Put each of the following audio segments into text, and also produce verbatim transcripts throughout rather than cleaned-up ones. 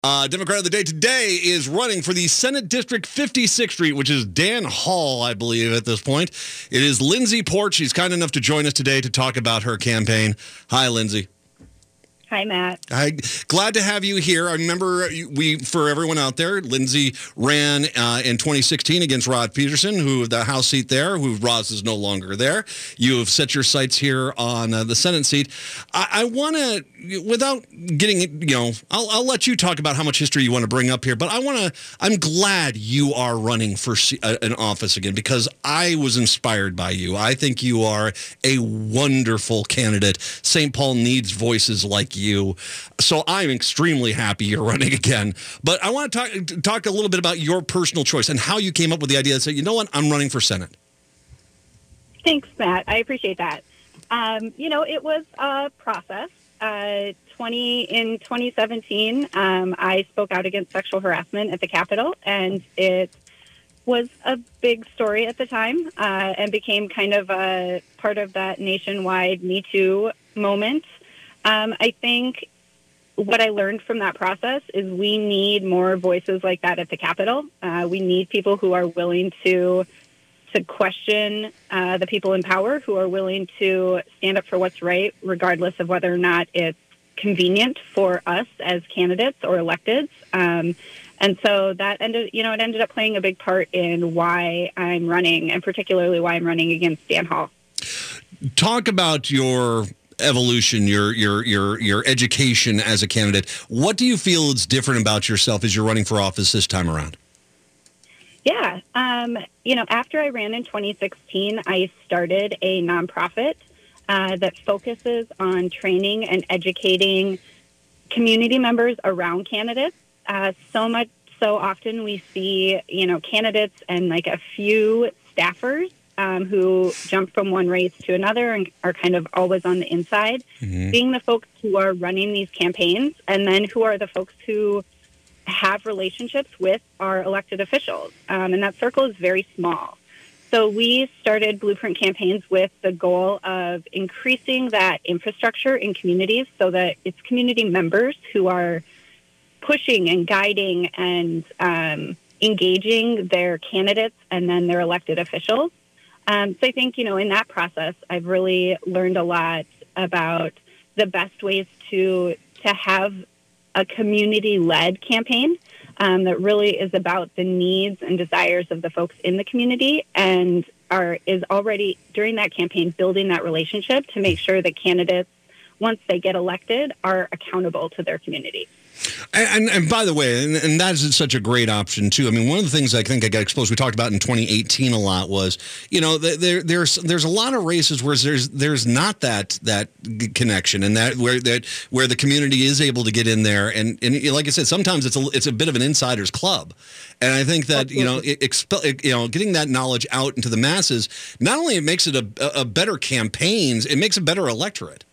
Uh, Democrat of the day today is running for the Senate District fifty-sixth Street, which is Dan Hall, I believe, at this point. It is Lindsay Port. She's kind enough to join us today to talk about her campaign. Hi, Lindsay. Hi, Matt. Hi. Glad to have you here. I remember we, for everyone out there, Lindsay ran uh, in twenty sixteen against Rod Peterson, who the House seat there, who Roz is no longer there. You have set your sights here on uh, the Senate seat. I, I want to, without getting, you know, I'll, I'll let you talk about how much history you want to bring up here, but I want to, I'm glad you are running for uh, an office again because I was inspired by you. I think you are a wonderful candidate. Saint Paul needs voices like you. you. So I'm extremely happy you're running again. But I want to talk talk a little bit about your personal choice and how you came up with the idea to say, you know what, I'm running for Senate. Thanks, Matt. I appreciate that. Um, you know, it was a process. Uh, twenty in twenty seventeen, um, I spoke out against sexual harassment at the Capitol, and it was a big story at the time uh, and became kind of a part of that nationwide Me Too moment. Um, I think what I learned from that process is we need more voices like that at the Capitol. Uh, we need people who are willing to to question uh, the people in power, who are willing to stand up for what's right, regardless of whether or not it's convenient for us as candidates or electeds. Um, and so that ended, you know, it ended up playing a big part in why I'm running, and particularly why I'm running against Dan Hall. Talk about your evolution, your your your your education as a candidate. What do you feel is different about yourself as you're running for office this time around? Yeah, um, you know, after I ran in twenty sixteen, I started a nonprofit uh, that focuses on training and educating community members around candidates. Uh, so much, so often we see, you know, candidates and like a few staffers Um, who jump from one race to another and are kind of always on the inside, mm-hmm. being the folks who are running these campaigns, and then who are the folks who have relationships with our elected officials. Um, and that circle is very small. So we started Blueprint Campaigns with the goal of increasing that infrastructure in communities so that it's community members who are pushing and guiding and um, engaging their candidates and then their elected officials. Um, so I think, you know, in that process, I've really learned a lot about the best ways to to have a community-led campaign um, that really is about the needs and desires of the folks in the community, and are is already, during that campaign, building that relationship to make sure that candidates, once they get elected, are accountable to their community. And, and, and by the way, and, and that is such a great option, too. I mean, one of the things I think I got exposed, we talked about in twenty eighteen a lot, was, you know, there there's there's a lot of races where there's there's not that that connection, and that where that where the community is able to get in there. And, and like I said, sometimes it's a, it's a bit of an insider's club. And I think that, you know, it, exp- it, you know, getting that knowledge out into the masses, not only it makes it a, a better campaigns, it makes a better electorate.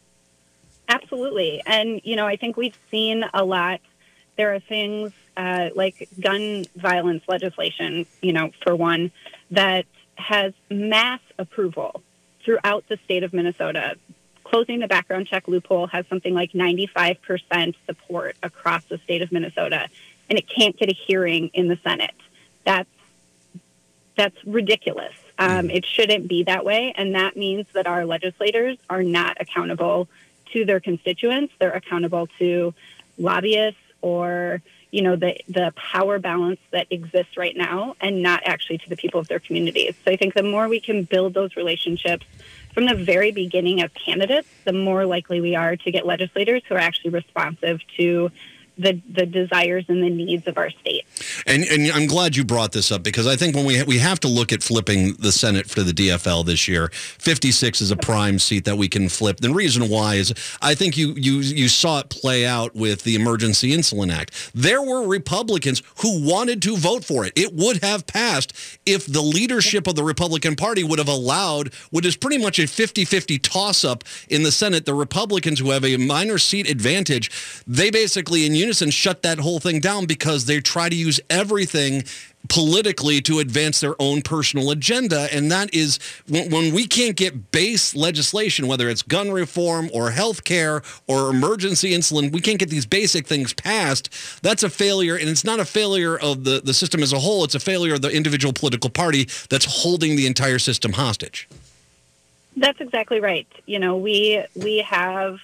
Absolutely. And, you know, I think we've seen a lot. There are things uh, like gun violence legislation, you know, for one, that has mass approval throughout the state of Minnesota. Closing the background check loophole has something like ninety-five percent support across the state of Minnesota, and it can't get a hearing in the Senate. That's, that's ridiculous. Um, it shouldn't be that way, and that means that our legislators are not accountable to their constituents. They're accountable to lobbyists or, you know, the the power balance that exists right now, and not actually to the people of their communities. So I think the more we can build those relationships from the very beginning as candidates, the more likely we are to get legislators who are actually responsive to the the desires and the needs of our state. And and I'm glad you brought this up, because I think when we ha- we have to look at flipping the Senate for the D F L this year. fifty-six is a prime seat that we can flip. The reason why is I think you you you saw it play out with the Emergency Insulin Act. There were Republicans who wanted to vote for it. It would have passed if the leadership of the Republican Party would have allowed what is pretty much a fifty-fifty toss-up in the Senate. The Republicans, who have a minor seat advantage, they basically in unison shut that whole thing down because they try to use everything politically to advance their own personal agenda. And that is when, when we can't get base legislation, whether it's gun reform or health care or emergency insulin, we can't get these basic things passed. That's a failure. And it's not a failure of the, the system as a whole. It's a failure of the individual political party that's holding the entire system hostage. That's exactly right. You know, we we have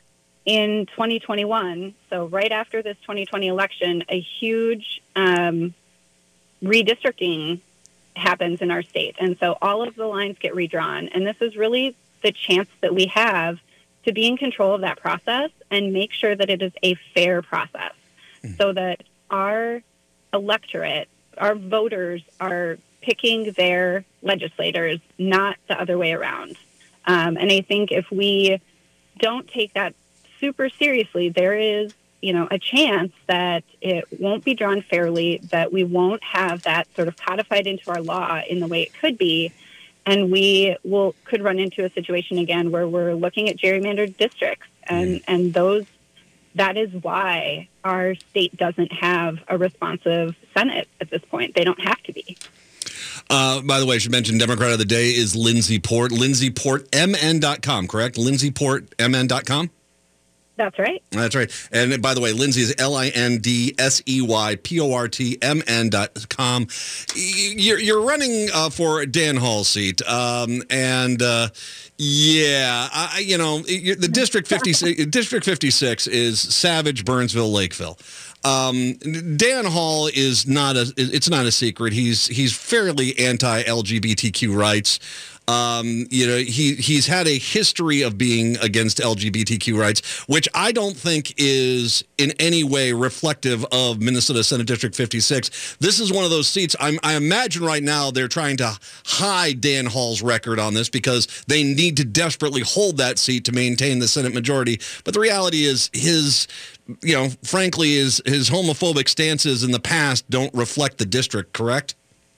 in twenty twenty-one, so right after this twenty twenty election, a huge um, redistricting happens in our state. And so all of the lines get redrawn. And this is really the chance that we have to be in control of that process and make sure that it is a fair process mm. so that our electorate, our voters are picking their legislators, not the other way around. Um, and I think if we don't take that super seriously, there is, you know, a chance that it won't be drawn fairly, that we won't have that sort of codified into our law in the way it could be. And we will could run into a situation again where we're looking at gerrymandered districts. And, and those, that is why our state doesn't have a responsive Senate at this point. They don't have to be. Uh, by the way, I should mention Democrat of the Day is Lindsey Port. Lindsey Port M N dot com, correct? Lindsey Port M N dot com? That's right. That's right. And by the way, Lindsey is L I N D S E Y P O R T M N dot com. You're, you're running uh, for Dan Hall's seat. Um, and uh, yeah, I, you know, the District fifty-six, District fifty-six is Savage, Burnsville, Lakeville. Um, Dan Hall is not a, it's not a secret. He's, he's fairly anti-L G B T Q rights. Um, you know, he, he's had a history of being against L G B T Q rights, which I don't think is in any way reflective of Minnesota Senate District fifty-six. This is one of those seats, I'm, I imagine right now they're trying to hide Dan Hall's record on this because they need to desperately hold that seat to maintain the Senate majority. But the reality is his, you know, frankly, his, his homophobic stances in the past don't reflect the district, correct?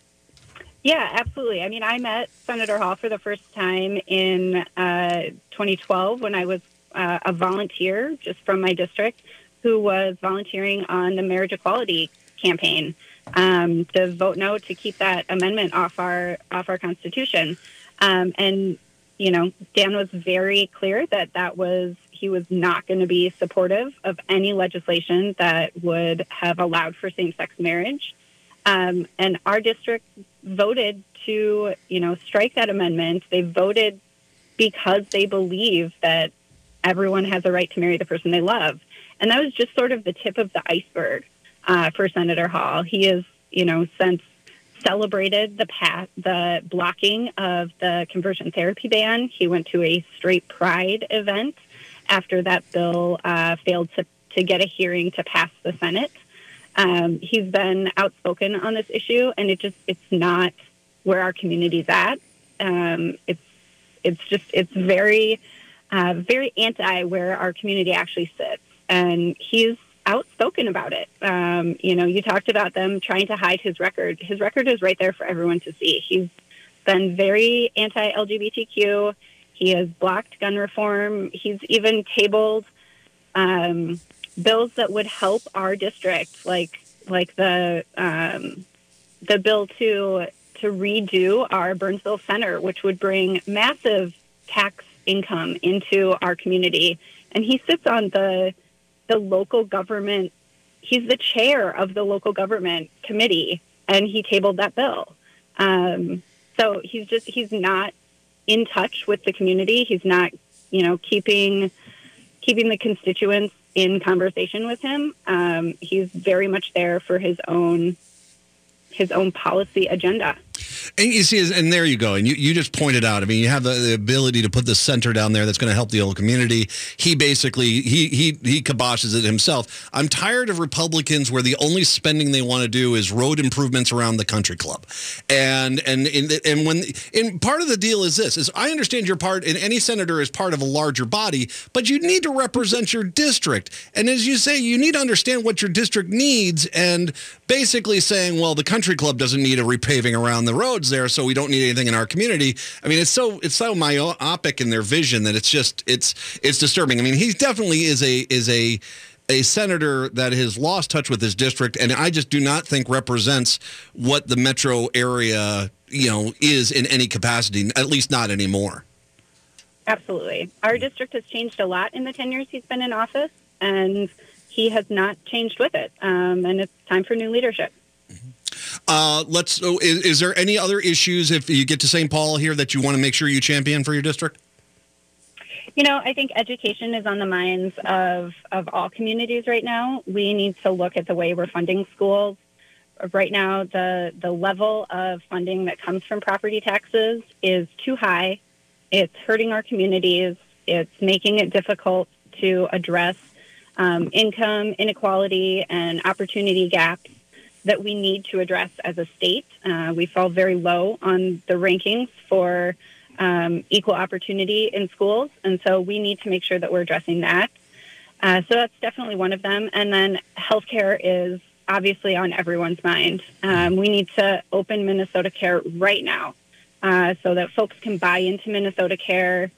Yeah, absolutely. I mean, I met Senator Hall for the first time in uh, twenty twelve when I was uh, a volunteer just from my district who was volunteering on the marriage equality campaign um, to vote no to keep that amendment off our off our Constitution. Um, and, you know, Dan was very clear that that was he was not going to be supportive of any legislation that would have allowed for same-sex marriage. Um, and our district voted to, you know, strike that amendment. They voted because they believe that everyone has a right to marry the person they love. And that was just sort of the tip of the iceberg uh, for Senator Hall. He has, you know, since celebrated the path, the blocking of the conversion therapy ban. He went to a straight pride event after that bill uh, failed to, to get a hearing to pass the Senate. Um, he's been outspoken on this issue, and it just, it's not where our community's at. Um, it's, it's just, it's very, uh, very anti where our community actually sits. And he's outspoken about it. Um, you know, you talked about them trying to hide his record. His record is right there for everyone to see. He's been very anti-L G B T Q. He has blocked gun reform. He's even tabled, um, bills that would help our district, like like the um, the bill to to redo our Burnsville Center, which would bring massive tax income into our community. And he sits on the the local government. He's the chair of the local government committee, and he tabled that bill. Um, so he's just he's not in touch with the community. He's not, you know, keeping keeping the constituents in conversation with him. Um, he's very much there for his own his own policy agenda. And you see, and there you go. And you, you just pointed out, I mean, you have the, the ability to put the center down there that's going to help the old community. He basically, he, he, he kiboshes it himself. I'm tired of Republicans where the only spending they want to do is road improvements around the country club. And, and, and, and when, and part of the deal is this, is I understand your part, and any senator is part of a larger body, but you need to represent your district. And as you say, you need to understand what your district needs, and basically saying, well, the country club doesn't need a repaving around the roads there, so we don't need anything in our community. I mean, it's so it's so myopic in their vision that it's just it's it's disturbing. I mean, he definitely is a is a a senator that has lost touch with his district, and I just do not think represents what the metro area, you know, is in any capacity, at least not anymore. Absolutely. Our district has changed a lot in the ten years he's been in office, and he has not changed with it. Um, and it's time for new leadership. Uh, let's. So is, is there any other issues if you get to Saint Paul here that you want to make sure you champion for your district? You know, I think education is on the minds of, of all communities right now. We need to look at the way we're funding schools. Right now, the, the level of funding that comes from property taxes is too high. It's hurting our communities. It's making it difficult to address um, income inequality and opportunity gaps that we need to address as a state. Uh, we fall very low on the rankings for um, equal opportunity in schools, and so we need to make sure that we're addressing that. Uh, so that's definitely one of them. And then healthcare is obviously on everyone's mind. Um, we need to open Minnesota Care right now. Uh, so that folks can buy into Minnesota Care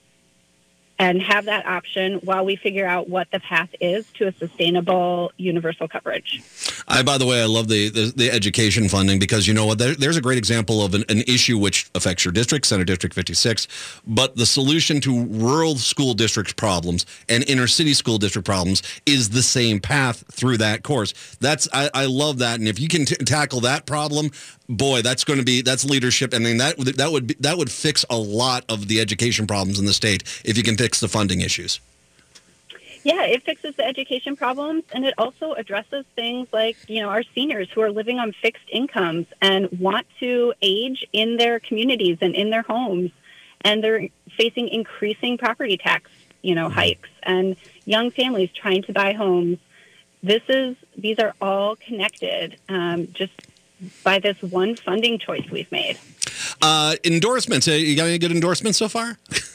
and have that option while we figure out what the path is to a sustainable universal coverage. I, by the way, I love the, the, the education funding because, you know what, there, there's a great example of an, an issue which affects your district, Senate District fifty-six, but the solution to rural school district problems and inner city school district problems is the same path through that course. That's I, I love that, and if you can t- tackle that problem, boy, that's going to be that's leadership. I mean, that that would be, that would fix a lot of the education problems in the state if you can fix the funding issues. Yeah, it fixes the education problems, and it also addresses things like, you know, our seniors who are living on fixed incomes and want to age in their communities and in their homes, and they're facing increasing property tax, you know, hikes, and young families trying to buy homes. This is these are all connected, um, just by this one funding choice we've made. Uh, endorsements. Uh, you got any good endorsements so far?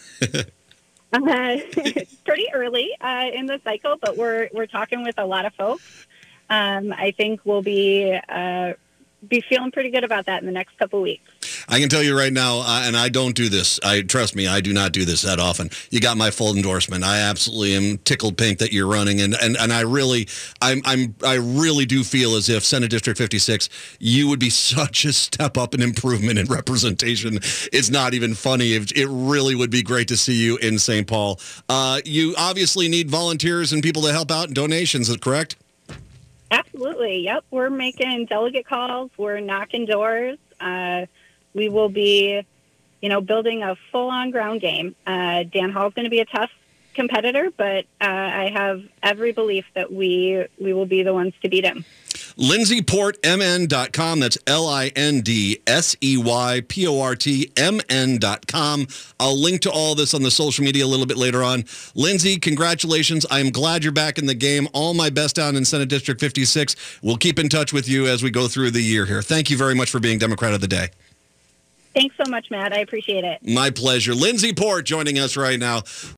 Uh, it's pretty early uh, in the cycle, but we're we're talking with a lot of folks. Um, I think we'll be uh, be feeling pretty good about that in the next couple weeks. I can tell you right now, uh, and I don't do this. I trust me, I do not do this that often. You got my full endorsement. I absolutely am tickled pink that you're running, and and, and I really, I'm I'm I really do feel as if Senate District fifty-six, you would be such a step up and improvement in representation. It's not even funny. It, it really would be great to see you in Saint Paul. Uh, you obviously need volunteers and people to help out and donations. Is that correct? Absolutely. Yep. We're making delegate calls. We're knocking doors. Uh, we will be, you know, building a full-on ground game. Uh, Dan Hall's going to be a tough competitor, but uh, I have every belief that we we will be the ones to beat him. Lindsey Port M N dot com. That's L I N D S E Y P O R T M N dot com. I'll link to all this on the social media a little bit later on. Lindsey, congratulations. I am glad you're back in the game. All my best down in Senate District fifty-six. We'll keep in touch with you as we go through the year here. Thank you very much for being Democrat of the Day. Thanks so much, Matt. I appreciate it. My pleasure. Lindsey Port joining us right now.